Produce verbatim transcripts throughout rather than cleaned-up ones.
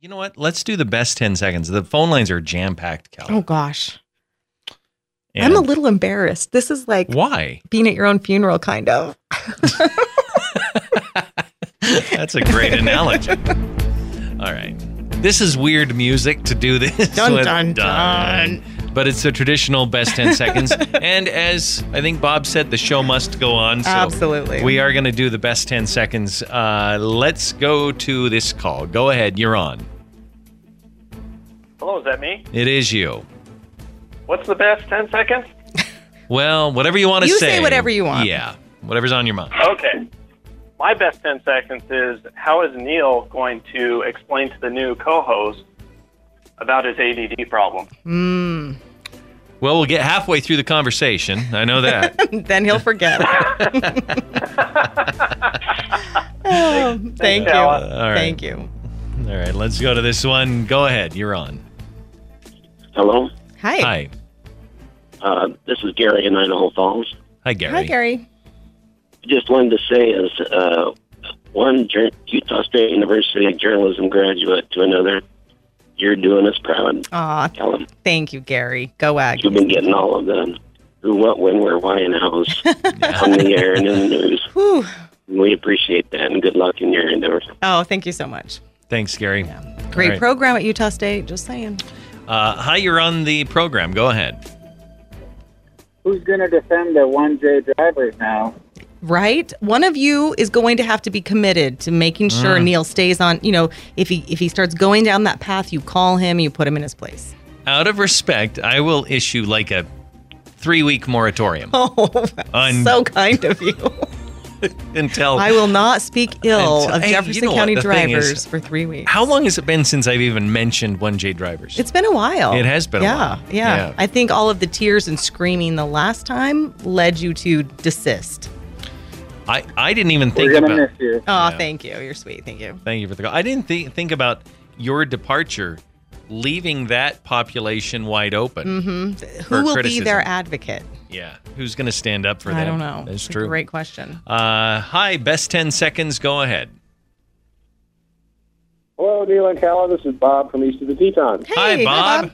You know what? Let's do the best ten seconds. The phone lines are jam-packed, Cal. Oh, gosh. And I'm a little embarrassed. This is like why? Being at your own funeral, kind of. That's a great analogy. All right. This is weird music to do this. Dun, with. dun, dun. But it's a traditional best ten seconds. And as I think Bob said, the show must go on. So Absolutely. We are going to do the best ten seconds. Uh, let's go to this call. Go ahead. You're on. Hello, is that me? It is you. What's the best ten seconds? Well, whatever you want to You say. say whatever you want. Yeah. Whatever's on your mind. Okay. My best ten seconds is, how is Neil going to explain to the new co-host about his A D D problem? Mm. Well, we'll get halfway through the conversation. I know that. Then he'll forget. Oh, thank you. All right. Thank you. All right, let's go to this one. Go ahead. You're on. Hello. Hi. Hi. Uh, this is Gary in Idaho Falls. Hi, Gary. Hi, Gary. Just wanted to say, as uh, one J- Utah State University journalism graduate to another, you're doing us proud. Aw, Callum. thank you, Gary. Go Aggies. You've been getting all of the who, what, when, where, why, and hows on the air and in the news. Whew. We appreciate that, and good luck in your endeavors. Oh, thank you so much. Thanks, Gary. Yeah. Great All right. program at Utah State. Just saying. Uh, hi, you're on the program. Go ahead. Who's going to defend the one J drivers now? Right? One of you is going to have to be committed to making sure Mm. Neil stays on. You know, if he if he starts going down that path, you call him, you put him in his place. Out of respect, I will issue like a three-week moratorium Oh, that's Un- so kind of you. until. I will not speak ill Until- of Hey, you Jefferson know what County the thing is? drivers for three weeks. How long has it been since I've even mentioned one J drivers? It's been a while. It has been a yeah, while. Yeah, Yeah. I think all of the tears and screaming the last time led you to desist. I, I didn't even We're think going about. to miss you. Oh, Yeah. thank you. You're sweet. Thank you. Thank you for the call. I didn't think think about your departure, leaving that population wide open. Mm-hmm. For Who will criticism. be their advocate? Yeah, who's going to stand up for them? I don't know. That's It's true. a great question. Uh, hi, best ten seconds. Go ahead. Hello, Neil and Calla. This is Bob from East of the Tetons. Hey, Hi, Bob.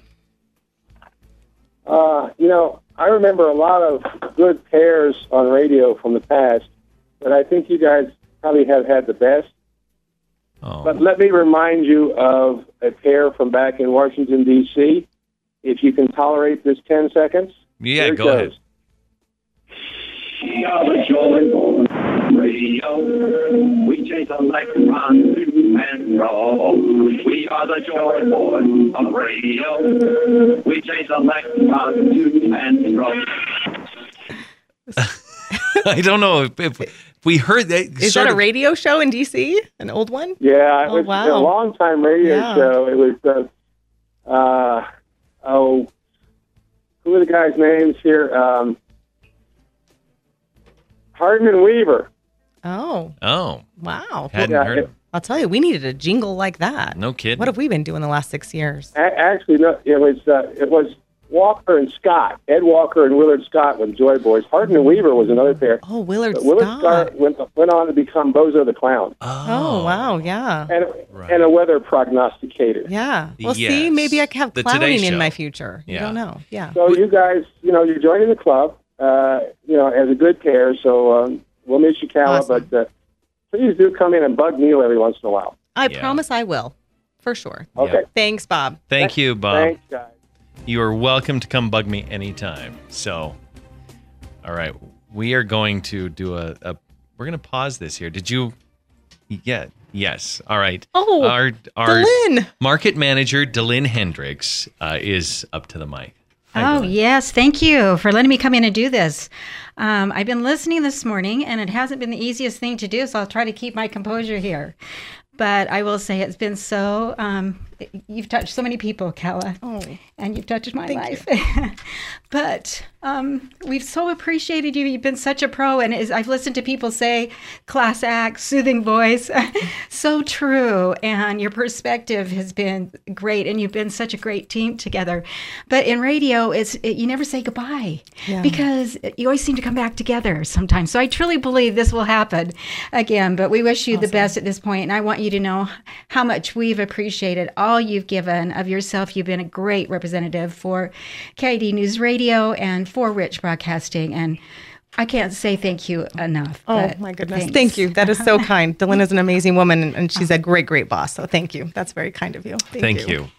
Uh, you know, I remember a lot of good pairs on radio from the past, but I think you guys probably have had the best. Oh. But let me remind you of a pair from back in Washington, D C If you can tolerate this ten seconds. Yeah, here it go goes. ahead. We are the joyful radio. We chase electrons to and fro. We are the joy boys of radio. We chase electrons to and fro. I don't know if, if we heard that. Is sort that a of- radio show in D C? An old one? Yeah, it Oh, was wow. a long-time radio Yeah. show. It was, uh, uh, oh, who are the guys' names here? Um, Hardman Weaver. Oh, Oh, wow. hadn't Yeah, heard it- of. I'll tell you, we needed a jingle like that. No kidding. What have we been doing the last six years? A- actually, no, it was uh, it was Walker and Scott, Ed Walker and Willard Scott with Joy Boys. Hardman Weaver was another pair. Oh, Willard But Willard Scott. Scott went, went on to become Bozo the Clown Oh, wow, yeah. and Right. and a weather prognosticator. Yeah. Well, see, Yes. maybe I could have The Today clowning in Show. my future. You Yeah. don't know. Yeah. So you guys, you know, you're joining the club, uh, you know, as a good pair. So um, we'll miss you, Calla, Awesome. but uh, please do come in and bug Neil every once in a while. I Yeah. promise I will. For sure. Okay. Thanks, Bob. Thank you, Bob. Thanks, guys. You are welcome to come bug me anytime. So, all right, we are going to do a. a we're going to pause this here. Did you? Yeah. Yes. All right. Oh, our our Delin. market manager, Delin Hendricks, uh, is up to the mic. Hi, Oh, Delin. yes. Thank you for letting me come in and do this. Um, I've been listening this morning, and it hasn't been the easiest thing to do, so I'll try to keep my composure here. But I will say it's been so um, you've touched so many people, Kala, Oh, and you've touched my thank life. But um, we've so appreciated you. You've been such a pro, and as I've listened to people say, class act, soothing voice, so true. And your perspective has been great, and you've been such a great team together. But in radio, it's it, you never say goodbye Yeah. because you always seem to come back together sometimes. So I truly believe this will happen again. But we wish you the best at this point, and I want you to know how much we've appreciated all you've given of yourself. You've been a great representative for K I D News Radio and for Rich Broadcasting, and I can't say thank you enough. Oh but my goodness. thanks. Thank you. That is so kind. Delina's an amazing woman, and- and she's a great, great boss. So thank you. That's very kind of you. Thank you.